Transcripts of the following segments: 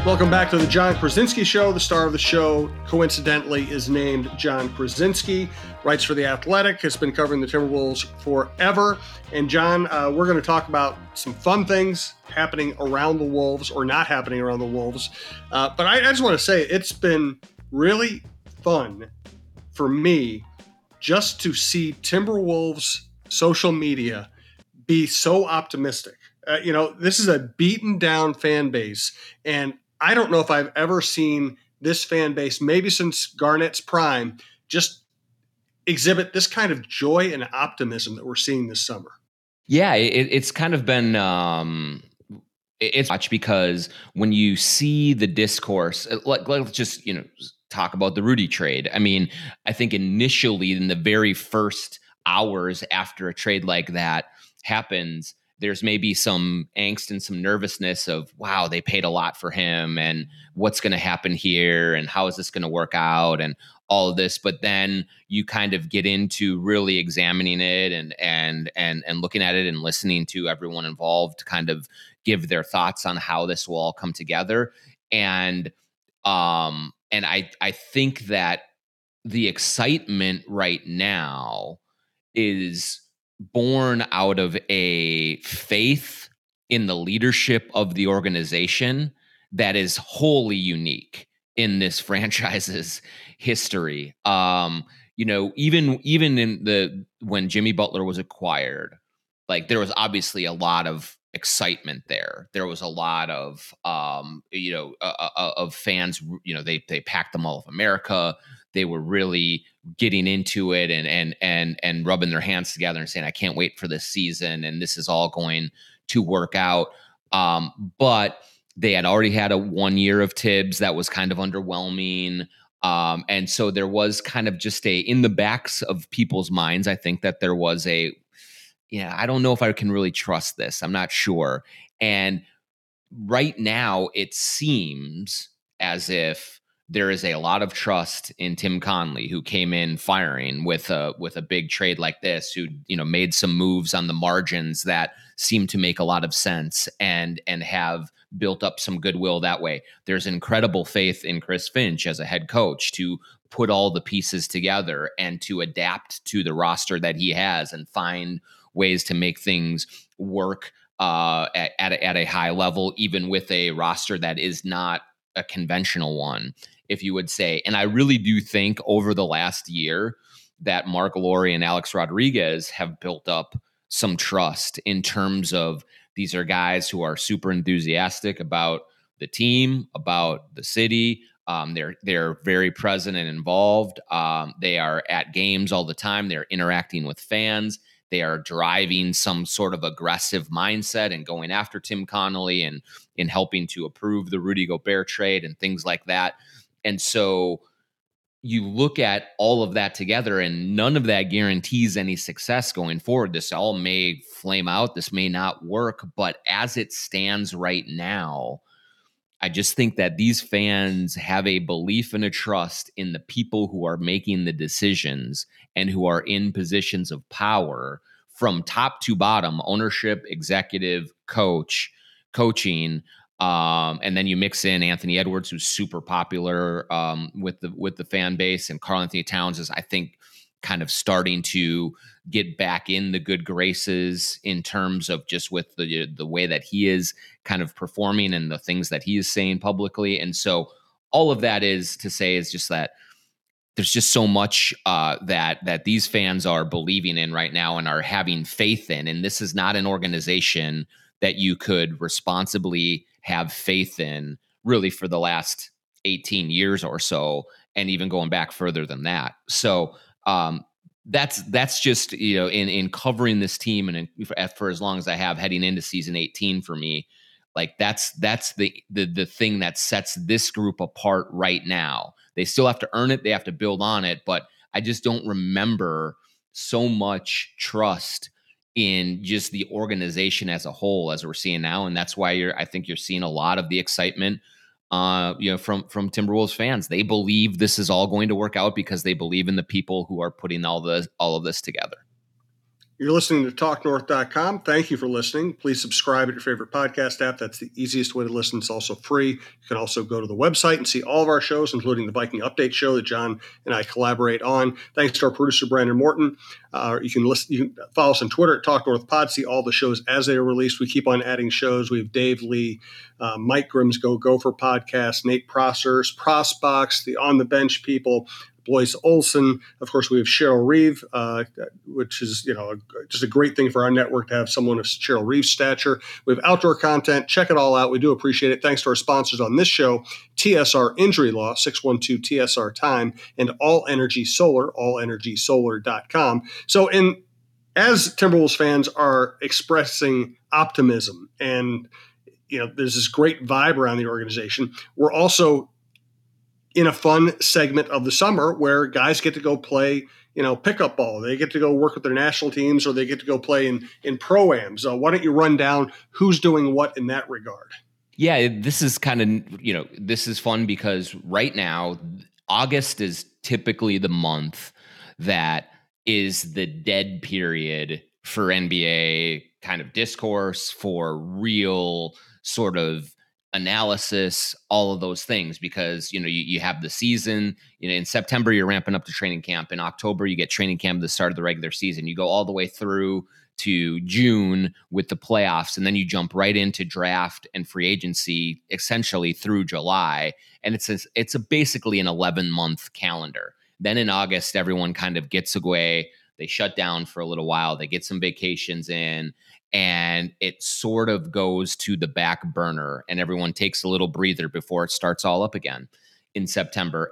Welcome back to the John Krasinski Show. The star of the show, coincidentally, is named John Krasinski. Writes for The Athletic, has been covering the Timberwolves forever. And John, we're going to talk about some fun things happening around the Wolves or not happening around the Wolves. But I just want to say it's been really fun for me just to see Timberwolves social media be so optimistic. This is a beaten down fan base, and I don't know if I've ever seen this fan base, maybe since Garnett's prime, just exhibit this kind of joy and optimism that we're seeing this summer. Yeah, it's kind of been it's much because when you see the discourse, let's just talk about the Rudy trade. I mean, I think initially in the very first hours after a trade like that happens, there's maybe some angst and some nervousness of, wow, they paid a lot for him and what's going to happen here and how is this going to work out and all of this. But then you kind of get into really examining it and looking at it and listening to everyone involved kind of give their thoughts on how this will all come together. And I think that the excitement right now is born out of a faith in the leadership of the organization that is wholly unique in this franchise's history. Even in when Jimmy Butler was acquired, like there was obviously a lot of excitement there. There was a lot of of fans. They packed the Mall of America. They were really getting into it and rubbing their hands together and saying, I can't wait for this season. And this is all going to work out. But they had already had a 1 year of Tibbs that was kind of underwhelming. And so there was kind of just in the backs of people's minds, I think that there was I don't know if I can really trust this. I'm not sure. And right now it seems as if there is a lot of trust in Tim Connelly, who came in firing with a big trade like this, who made some moves on the margins that seem to make a lot of sense and have built up some goodwill that way. There's incredible faith in Chris Finch as a head coach to put all the pieces together and to adapt to the roster that he has and find ways to make things work at a high level, even with a roster that is not a conventional one, if you would say. And I really do think over the last year that Mark Lowry and Alex Rodriguez have built up some trust in terms of these are guys who are super enthusiastic about the team, about the city. They're very present and involved. They are at games all the time. They're interacting with fans. They are driving some sort of aggressive mindset and going after Tim Connelly and in helping to approve the Rudy Gobert trade and things like that. And so you look at all of that together, and none of that guarantees any success going forward. This all may flame out. This may not work. But as it stands right now, I just think that these fans have a belief and a trust in the people who are making the decisions and who are in positions of power from top to bottom, ownership, executive, coaching. And then you mix in Anthony Edwards, who's super popular with the fan base, and Karl Anthony Towns is, I think, kind of starting to get back in the good graces in terms of just with the way that he is kind of performing and the things that he is saying publicly. And so all of that is to say is just that there's just so much that these fans are believing in right now and are having faith in. And this is not an organization that you could responsibly have faith in really for the last 18 years or so, and even going back further than that. So that's just, in covering this team and for as long as I have heading into season 18 for me, like that's the thing that sets this group apart right now. They still have to earn it. They have to build on it. But I just don't remember so much trust in just the organization as a whole as we're seeing now. And that's why I think you're seeing a lot of the excitement from Timberwolves fans. They believe this is all going to work out because they believe in the people who are putting all of this together. You're listening to TalkNorth.com. Thank you for listening. Please subscribe at your favorite podcast app. That's the easiest way to listen. It's also free. You can also go to the website and see all of our shows, including the Viking Update show that John and I collaborate on. Thanks to our producer, Brandon Morton. You can follow us on Twitter at TalkNorthPod. See all the shows as they are released. We keep on adding shows. We have Dave Lee, Mike Grimm's Go Gopher podcast, Nate Prosser's Prosbox, the On the Bench people, Blois Olson. Of course, we have Cheryl Reeve, which is, just a great thing for our network to have someone of Cheryl Reeve's stature. We have outdoor content. Check it all out. We do appreciate it. Thanks to our sponsors on this show, TSR Injury Law, 612-TSR-TIME, and All Energy Solar, allenergysolar.com. So as Timberwolves fans are expressing optimism and, there's this great vibe around the organization, we're also in a fun segment of the summer where guys get to go play, pickup ball. They get to go work with their national teams, or they get to go play in pro-ams. Why don't you run down who's doing what in that regard? Yeah, this is kind of, this is fun because right now, August is typically the month that is the dead period for NBA kind of discourse, for real sort of analysis, all of those things, because you have the season. In September you're ramping up to training camp. In October you get training camp at the start of the regular season. You go all the way through to June with the playoffs, and then you jump right into draft and free agency essentially through July, and it's basically an 11-month calendar. Then in August everyone kind of gets away. They shut down for a little while. They get some vacations in, and it sort of goes to the back burner, and everyone takes a little breather before it starts all up again in September.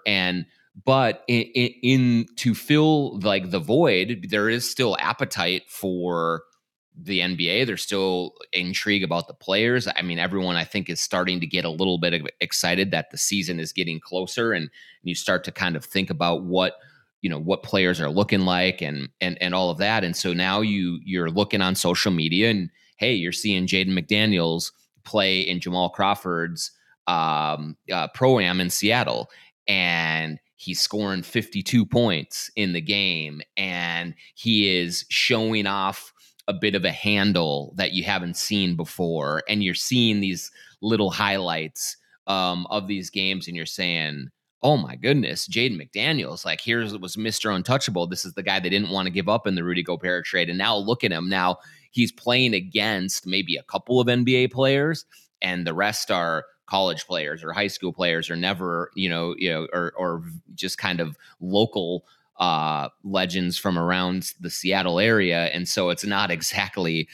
But in to fill like the void, there is still appetite for the NBA. There's still intrigue about the players. I mean, everyone I think is starting to get a little bit excited that the season is getting closer, and you start to kind of think about what players are looking like and all of that. And so now you're looking on social media, and hey, you're seeing Jaden McDaniels play in Jamal Crawford's pro-am in Seattle, and he's scoring 52 points in the game, and he is showing off a bit of a handle that you haven't seen before. And you're seeing these little highlights of these games, and you're saying, oh my goodness, Jaden McDaniels, like was Mr. Untouchable. This is the guy they didn't want to give up in the Rudy Gobert trade. And now look at him. Now he's playing against maybe a couple of NBA players, and the rest are college players or high school players, or never, or just kind of local legends from around the Seattle area. And so it's not exactly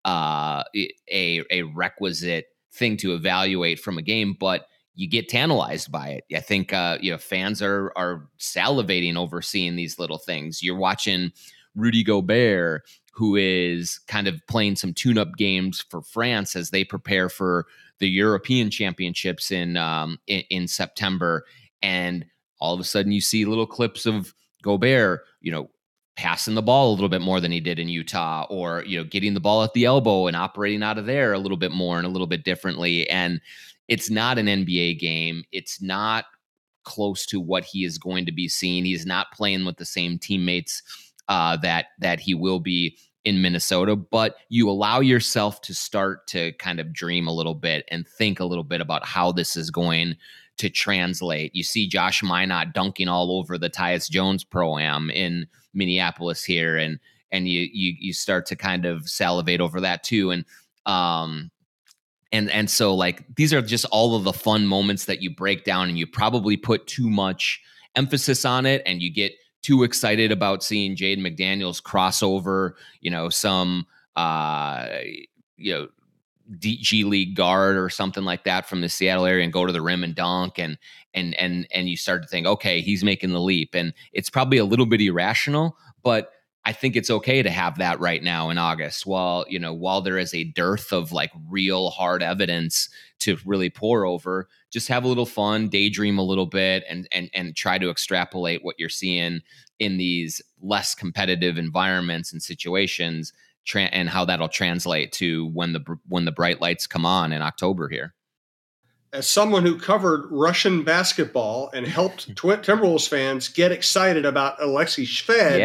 a requisite thing to evaluate from a game, but you get tantalized by it. I think fans are salivating over seeing these little things. You're watching Rudy Gobert, who is kind of playing some tune-up games for France as they prepare for the European Championships in September, and all of a sudden you see little clips of Gobert, passing the ball a little bit more than he did in Utah, or getting the ball at the elbow and operating out of there a little bit more and a little bit differently. And it's not an NBA game. It's not close to what he is going to be seeing. He's not playing with the same teammates that he will be in Minnesota, but you allow yourself to start to kind of dream a little bit and think a little bit about how this is going to translate. You see Josh Minot dunking all over the Tyus Jones Pro-Am in Minneapolis here, and you start to kind of salivate over that too. And so like these are just all of the fun moments that you break down, and you probably put too much emphasis on it, and you get too excited about seeing Jaden McDaniels cross over, some G League guard or something like that from the Seattle area and go to the rim and dunk, and you start to think, okay, he's making the leap. And it's probably a little bit irrational, but I think it's okay to have that right now in August, while there is a dearth of like real hard evidence to really pour over. Just have a little fun, daydream a little bit, and try to extrapolate what you're seeing in these less competitive environments and situations, and how that'll translate to when the bright lights come on in October here. As someone who covered Russian basketball and helped Timberwolves fans get excited about Alexei Shved, yeah,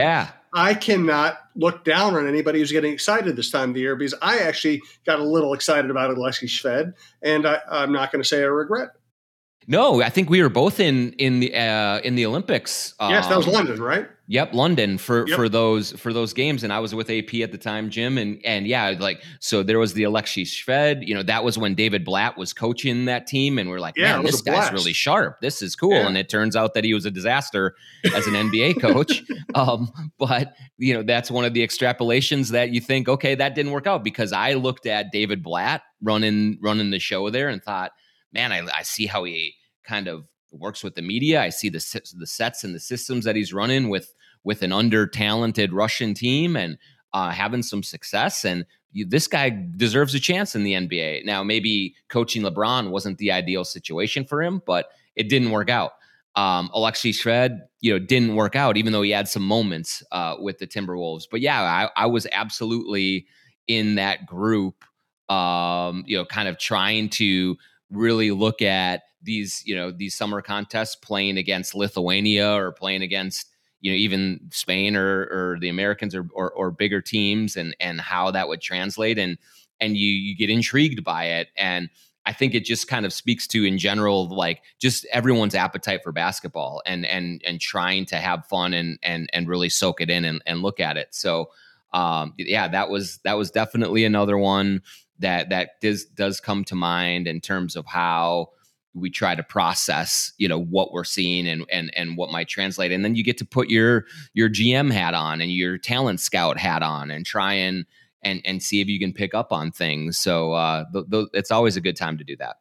I cannot look down on anybody who's getting excited this time of the year, because I actually got a little excited about Alexei Shved, and I'm not going to say I regret it. No, I think we were both in the Olympics. Yes, that was London, right? Yep, London for those games, and I was with AP at the time, Jim, and yeah, like, so there was the Alexei Shved. That was when David Blatt was coaching that team, and we're like, man, this guy's really sharp. This is cool, and it turns out that he was a disaster as an NBA coach. But that's one of the extrapolations that you think, okay, that didn't work out, because I looked at David Blatt running the show there and thought, man, I see how he kind of works with the media. I see the sets and the systems that he's running with an under-talented Russian team, and having some success. And this guy deserves a chance in the NBA. Now, maybe coaching LeBron wasn't the ideal situation for him, but it didn't work out. Alexei Shved, didn't work out, even though he had some moments with the Timberwolves. But yeah, I was absolutely in that group, kind of trying to really look at these summer contests, playing against Lithuania or playing against, even Spain or the Americans or bigger teams, and how that would translate. And you get intrigued by it. And I think it just kind of speaks to, in general, like, just everyone's appetite for basketball and trying to have fun and really soak it in and look at it. So that was definitely another one that does come to mind in terms of how we try to process, what we're seeing and what might translate. And then you get to put your GM hat on and your talent scout hat on and try and see if you can pick up on things. So it's always a good time to do that.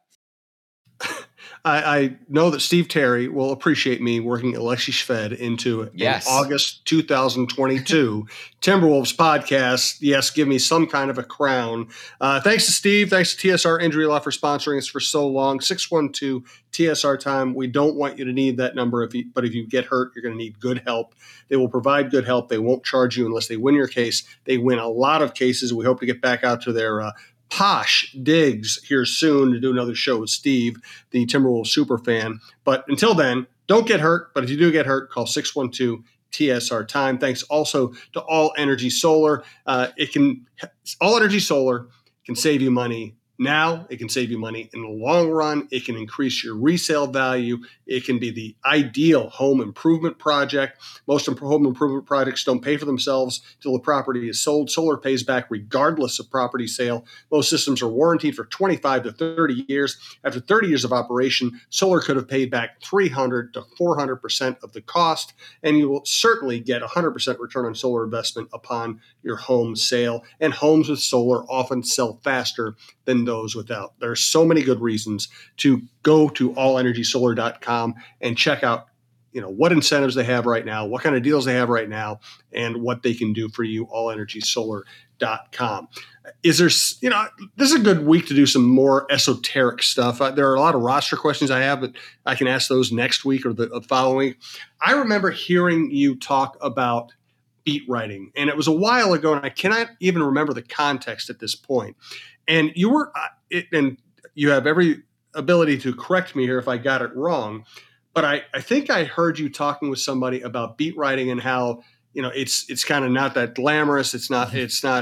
I know that Steve Terry will appreciate me working Alexei Shved into an August 2022 Timberwolves podcast. Yes, give me some kind of a crown. Thanks to Steve. Thanks to TSR Injury Law for sponsoring us for so long. 612 TSR time. We don't want you to need that number, but if you get hurt, you're going to need good help. They will provide good help. They won't charge you unless they win your case. They win a lot of cases. We hope to get back out to their posh digs here soon to do another show with Steve, the Timberwolves super fan. But until then, don't get hurt. But if you do get hurt, call 612 TSR time. Thanks also to All Energy Solar. All Energy Solar can save you money now. It can save you money in the long run. It can increase your resale value. It can be the ideal home improvement project. Most home improvement projects don't pay for themselves until the property is sold. Solar pays back regardless of property sale. Most systems are warranted for 25 to 30 years. After 30 years of operation, solar could have paid back 300 to 400% of the cost, and you will certainly get 100% return on solar investment upon your home sale. And homes with solar often sell faster than those without. There are so many good reasons to go to allenergysolar.com and check out, what incentives they have right now, what kind of deals they have right now, and what they can do for you. Allenergysolar.com. This is a good week to do some more esoteric stuff. There are a lot of roster questions I have, but I can ask those next week or the following week. I remember hearing you talk about beat writing, and it was a while ago, and I cannot even remember the context at this point. And you were, and you have every ability to correct me here if I got it wrong, but I think I heard you talking with somebody about beat writing and how, it's kind of not that glamorous. It's not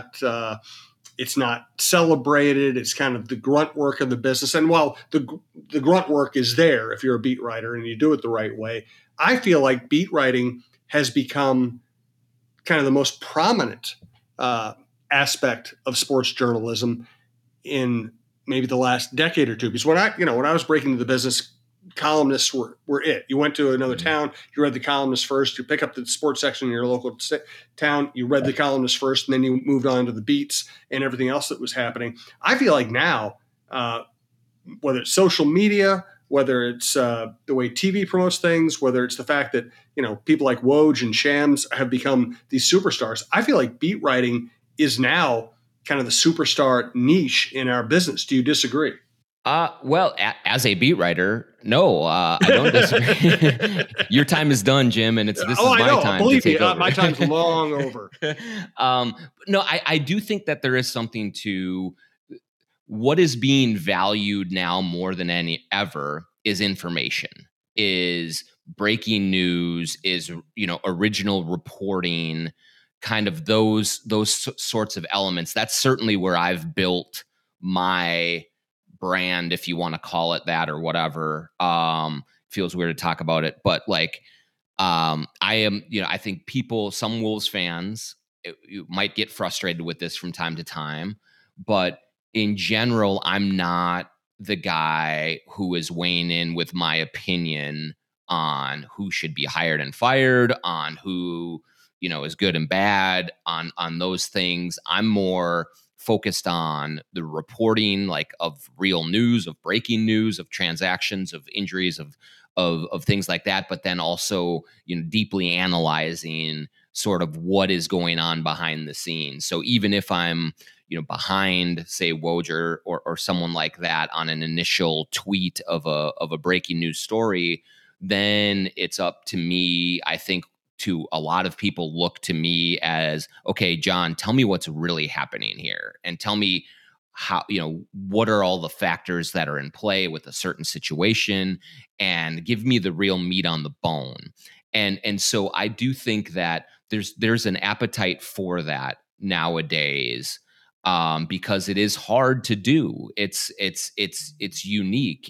celebrated. It's kind of the grunt work of the business. And while the grunt work is there if you're a beat writer and you do it the right way, I feel like beat writing has become kind of the most prominent aspect of sports journalism in maybe the last decade or two. Because when I was breaking into the business, columnists were it. You went to another town, you read the columnist first, you pick up the sports section in your local town, you read the columnist first, and then you moved on to the beats and everything else that was happening. I feel like now, whether it's social media, whether it's the way TV promotes things, whether it's the fact that, people like Woj and Shams have become these superstars, I feel like beat writing is now kind of the superstar niche in our business. Do you disagree? Well, as a beat writer, no, I don't disagree. Your time is done, Jim, and this is my time. Believe to take me, over. My time's long over. No, I do think that there is something to what is being valued now more than any ever is information, is breaking news, is original reporting. kind of those sorts of elements. That's certainly where I've built my brand, if you want to call it that or whatever. Feels weird to talk about it, but like, I am, I think some Wolves fans you might get frustrated with this from time to time, but in general, I'm not the guy who is weighing in with my opinion on who should be hired and fired, on who, is good and bad, on those things. I'm more focused on the reporting, like, of real news, of breaking news, of transactions, of injuries, of things like that, but then also, deeply analyzing sort of what is going on behind the scenes. So even if I'm, behind, say, Woj or someone like that on an initial tweet of a breaking news story, then it's up to me, I think, to a lot of people look to me as, okay, John, tell me what's really happening here, and tell me how, what are all the factors that are in play with a certain situation, and give me the real meat on the bone. And so I do think that there's an appetite for that nowadays, because it is hard to do. It's unique,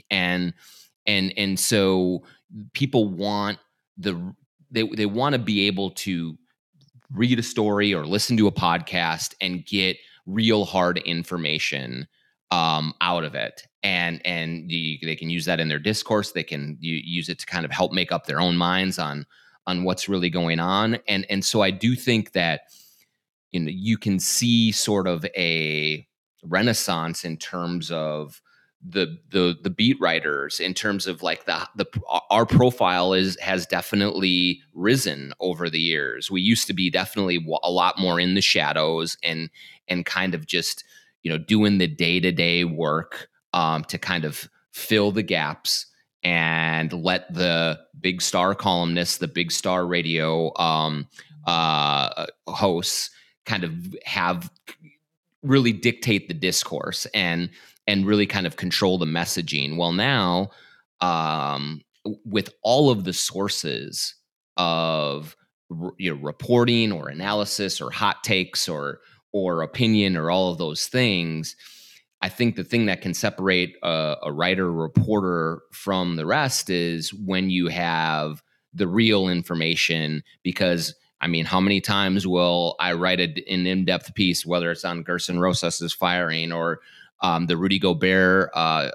and so people want they want to be able to read a story or listen to a podcast and get real hard information out of it, and they can use that in their discourse. They can use it to kind of help make up their own minds on what's really going on. And so I do think that, you can see sort of a renaissance in terms of the beat writers, in terms of like our profile has definitely risen over the years. We used to be definitely a lot more in the shadows and kind of just, doing the day-to-day work, to kind of fill the gaps and let the big star columnists, the big star radio hosts kind of have really dictate the discourse and really kind of control the messaging. Well, now, with all of the sources of reporting or analysis or hot takes or opinion or all of those things, I think the thing that can separate a writer, reporter from the rest is when you have the real information. Because, I mean, how many times will I write an in-depth piece, whether it's on Gerson Rosas's firing or the Rudy Gobert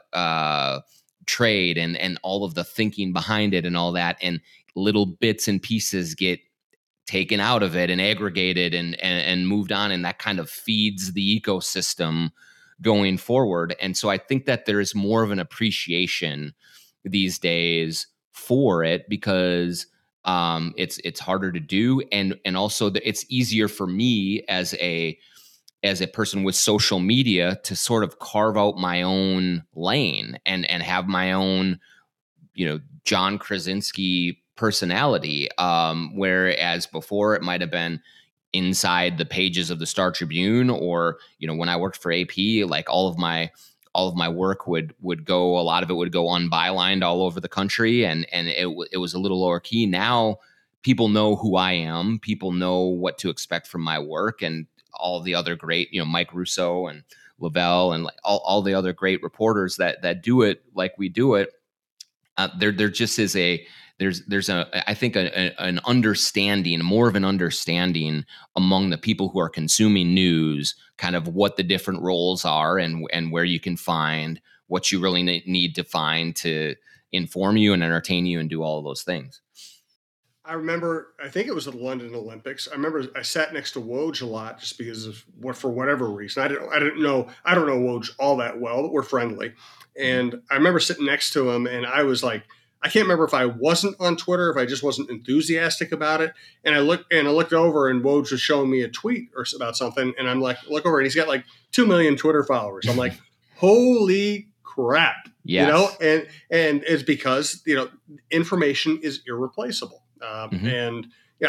trade and all of the thinking behind it and all that, and little bits and pieces get taken out of it and aggregated and moved on, and that kind of feeds the ecosystem going forward. And so I think that there is more of an appreciation these days for it, because it's harder to do, and also it's easier for me as a person with social media to sort of carve out my own lane and have my own, John Krasinski personality. Whereas before it might have been inside the pages of the Star Tribune, or, when I worked for AP, like all of my work would go, a lot of it would go unbylined all over the country, and it was a little lower key. Now people know who I am, people know what to expect from my work, and all the other great, Mike Russo and Lavelle and like all the other great reporters that do it like we do it. There just is there's I think an understanding, more of an understanding among the people who are consuming news, kind of what the different roles are and where you can find what you really need to find to inform you and entertain you and do all of those things. I remember, I think it was the London Olympics. I remember I sat next to Woj a lot just because of for whatever reason. I don't know Woj all that well, but we're friendly. And I remember sitting next to him, and I was like, I can't remember if I wasn't on Twitter, if I just wasn't enthusiastic about it. And I looked over, and Woj was showing me a tweet or about something, and I'm like, look over, and he's got like 2 million Twitter followers. I'm like, holy crap. Yes. And it's because, information is irreplaceable. And yeah,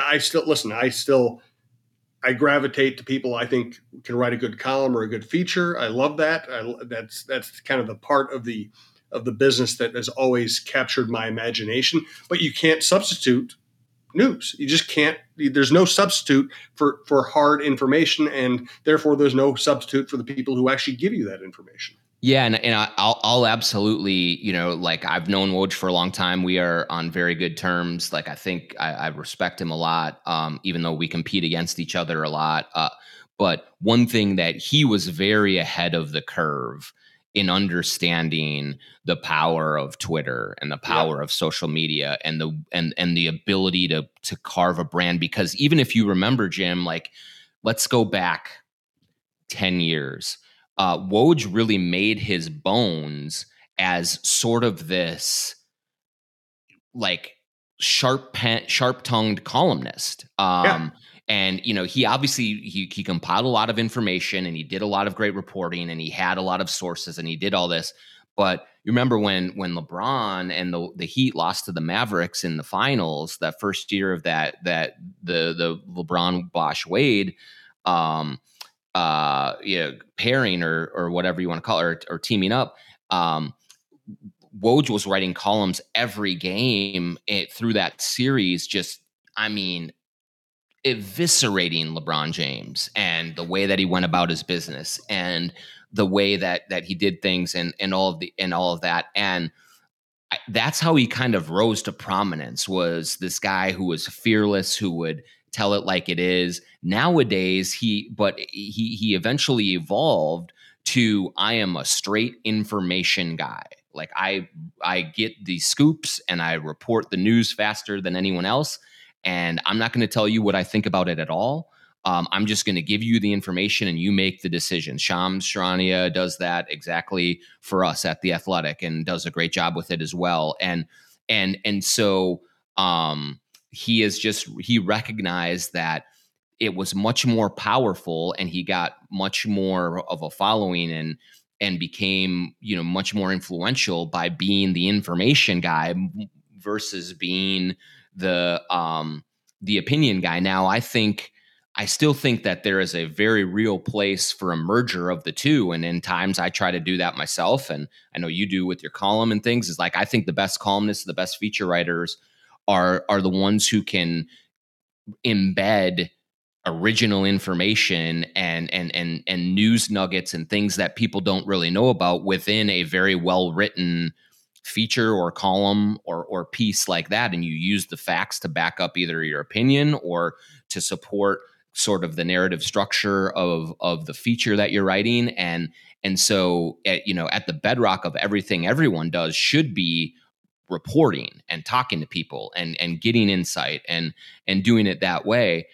I gravitate to people I think can write a good column or a good feature. I love that. That's kind of the part of the business that has always captured my imagination. But you can't substitute news. You just can't. There's no substitute for hard information, and therefore there's no substitute for the people who actually give you that information. Yeah, and I'll absolutely, like I've known Woj for a long time. We are on very good terms. Like I think I respect him a lot, even though we compete against each other a lot. But one thing that he was very ahead of the curve in understanding the power of Twitter and the power of social media and the ability to carve a brand. Because even if you remember, Jim, like let's go back 10 years. Woj really made his bones as sort of this like sharp-tongued columnist. And he obviously he compiled a lot of information and he did a lot of great reporting and he had a lot of sources and he did all this. But you remember when LeBron and the Heat lost to the Mavericks in the finals, that first year of that the LeBron Bosh Wade pairing or whatever you want to call it, or teaming up. Woj was writing columns every game through that series, just, I mean, eviscerating LeBron James and the way that he went about his business and the way that he did things and all of that. And that's how he kind of rose to prominence, was this guy who was fearless, who would tell it like it is. Nowadays, he eventually evolved to, I am a straight information guy. Like I get the scoops and I report the news faster than anyone else. And I'm not going to tell you what I think about it at all. I'm just going to give you the information and you make the decision. Shams Charania does that exactly for us at The Athletic and does a great job with it as well. And so he recognized that it was much more powerful and he got much more of a following and became, much more influential by being the information guy versus being the opinion guy. Now, I still think that there is a very real place for a merger of the two. And in times I try to do that myself. And I know you do with your column and things. Is like, I think the best columnists, the best feature writers are the ones who can embed original information and news nuggets and things that people don't really know about within a very well written feature or column or piece like that. And you use the facts to back up either your opinion or to support sort of the narrative structure of the feature that you're writing. And so at the bedrock of everything everyone does should be reporting and talking to people and getting insight and doing it that way.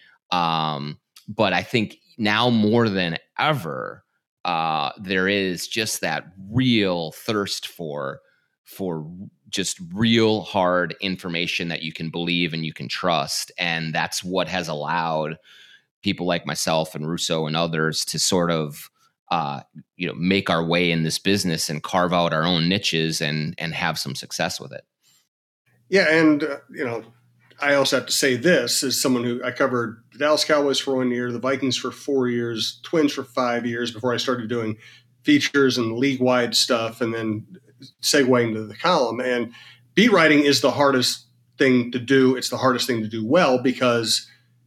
But I think now more than ever, there is just that real thirst for just real hard information that you can believe and you can trust. And that's what has allowed people like myself and Russo and others to sort of, make our way in this business and carve out our own niches and have some success with it. Yeah. And, I also have to say this as someone who I covered the Dallas Cowboys for 1 year, the Vikings for 4 years, Twins for 5 years before I started doing features and league-wide stuff and then segueing to the column. And beat writing is the hardest thing to do. It's the hardest thing to do well because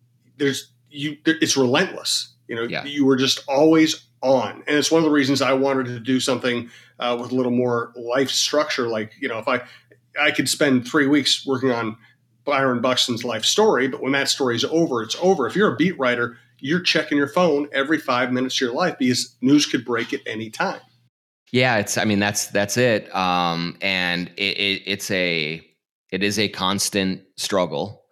it's relentless. You were just always on. And it's one of the reasons I wanted to do something with a little more life structure. Like, if I could spend 3 weeks working on Byron Buxton's life story, but when that story is over, it's over. If you're a beat writer, you're checking your phone every 5 minutes of your life because news could break at any time. Yeah, that's it. And it is a constant struggle.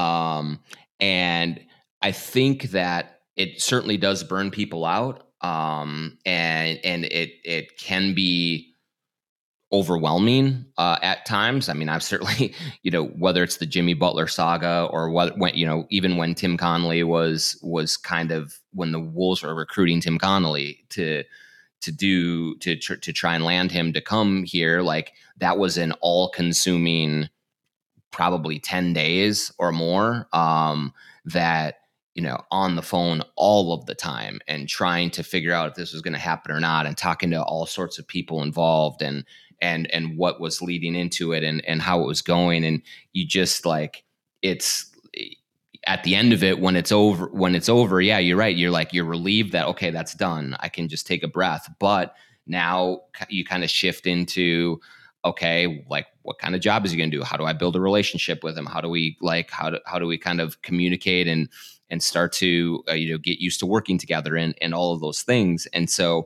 And I think that it certainly does burn people out. And it can be overwhelming at times. I mean, I've certainly, whether it's the Jimmy Butler saga or even when Tim Connolly was kind of when the Wolves were recruiting Tim Connolly to try and land him to come here, like that was an all-consuming probably 10 days or more that on the phone all of the time and trying to figure out if this was going to happen or not and talking to all sorts of people involved and what was leading into it and how it was going. And you just like, it's at the end of it, when it's over, yeah, you're right. You're relieved that, okay, that's done. I can just take a breath. But now you kind of shift into, okay, like, what kind of job is he going to do? How do I build a relationship with him? How do we kind of communicate and start to, get used to working together and all of those things. And so,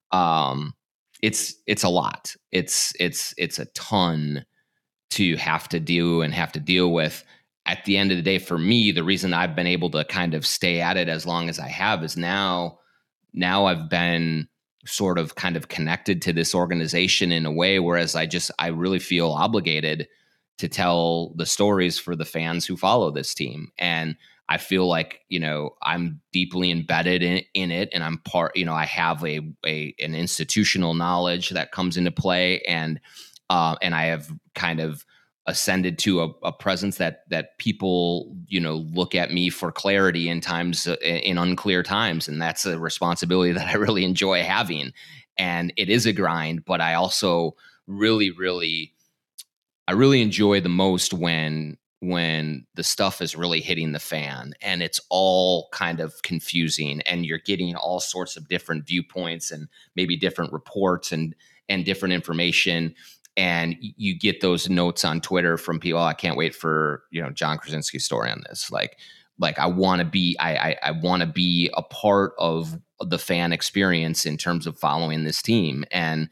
it's a lot. It's a ton to have to do and have to deal with. At the end of the day, for me, the reason I've been able to kind of stay at it as long as I have is now I've been sort of kind of connected to this organization in a way, whereas I really feel obligated to tell the stories for the fans who follow this team. And I feel like, I'm deeply embedded in it, and I'm part, I have an institutional knowledge that comes into play, and I have kind of ascended to a presence that people, look at me for clarity in times, in unclear times. And that's a responsibility that I really enjoy having. And it is a grind, but I also really, really, I really enjoy the most when the stuff is really hitting the fan and it's all kind of confusing and you're getting all sorts of different viewpoints and maybe different reports and different information. And you get those notes on Twitter from people, I can't wait for, Jon Krawczynski's story on this. Like I want to be, I want to be a part of the fan experience in terms of following this team. And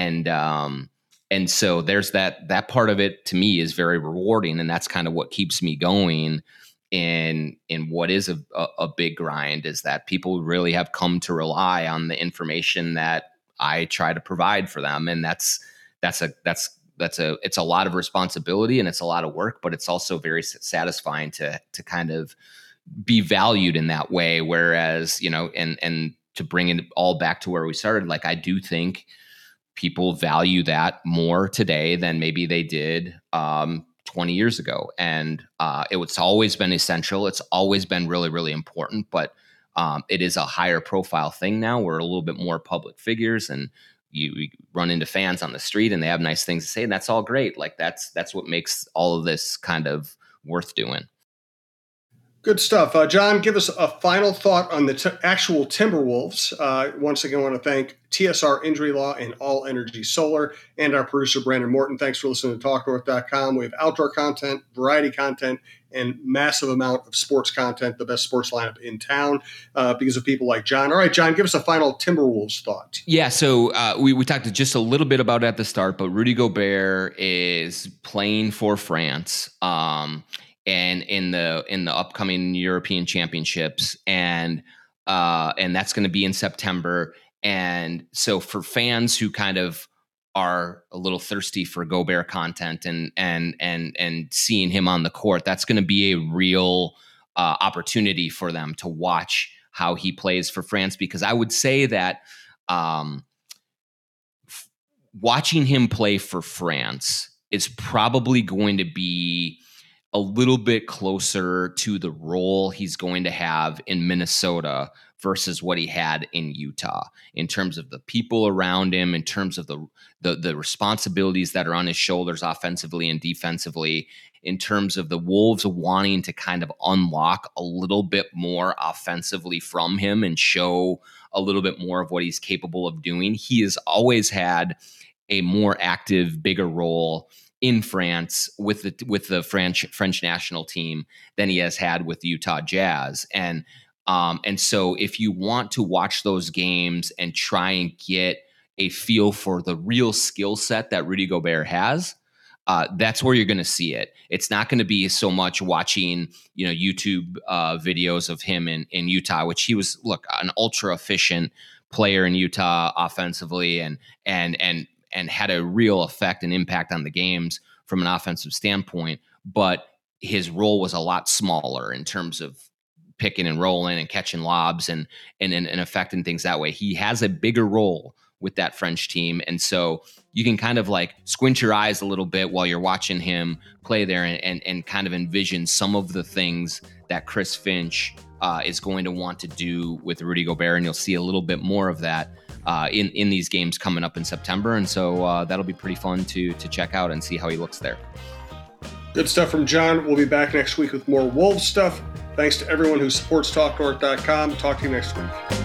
so there's that part of it, to me, is very rewarding. And that's kind of what keeps me going in what is a big grind, is that people really have come to rely on the information that I try to provide for them. And it's a lot of responsibility and it's a lot of work, but it's also very satisfying to kind of be valued in that way. Whereas, and to bring it all back to where we started, like, I do think people value that more today than maybe they did 20 years ago. And it's always been essential. It's always been really, really important, but it is a higher profile thing now. We're a little bit more public figures, and you run into fans on the street and they have nice things to say, and that's all great. Like, that's what makes all of this kind of worth doing. Good stuff. Jon, give us a final thought on the actual Timberwolves. Once again, I want to thank TSR Injury Law and All Energy Solar and our producer, Brandon Morton. Thanks for listening to TalkNorth.com. We have outdoor content, variety content, and massive amount of sports content, the best sports lineup in town, because of people like Jon. All right, Jon, give us a final Timberwolves thought. Yeah, so we talked just a little bit about it at the start, but Rudy Gobert is playing for France. And in the upcoming European Championships, and that's going to be in September. And so for fans who kind of are a little thirsty for Gobert content and seeing him on the court, that's going to be a real opportunity for them to watch how he plays for France. Because I would say that watching him play for France is probably going to be a little bit closer to the role he's going to have in Minnesota versus what he had in Utah, in terms of the people around him, in terms of the responsibilities that are on his shoulders offensively and defensively, in terms of the Wolves wanting to kind of unlock a little bit more offensively from him and show a little bit more of what he's capable of doing. He has always had a more active, bigger role in France with the French national team than he has had with the Utah Jazz. And so if you want to watch those games and try and get a feel for the real skill set that Rudy Gobert has, that's where you're going to see it. It's not going to be so much watching, YouTube videos of him in Utah, which he was, an ultra efficient player in Utah offensively and had a real effect and impact on the games from an offensive standpoint. But his role was a lot smaller in terms of picking and rolling and catching lobs and affecting things that way. He has a bigger role with that French team. And so you can kind of like squint your eyes a little bit while you're watching him play there and kind of envision some of the things that Chris Finch is going to want to do with Rudy Gobert. And you'll see a little bit more of that in these games coming up in September. And so that'll be pretty fun to check out and see how he looks there. Good stuff from John. We'll be back next week with more Wolves stuff. Thanks to everyone who supports TalkNorth.com. Talk to you next week.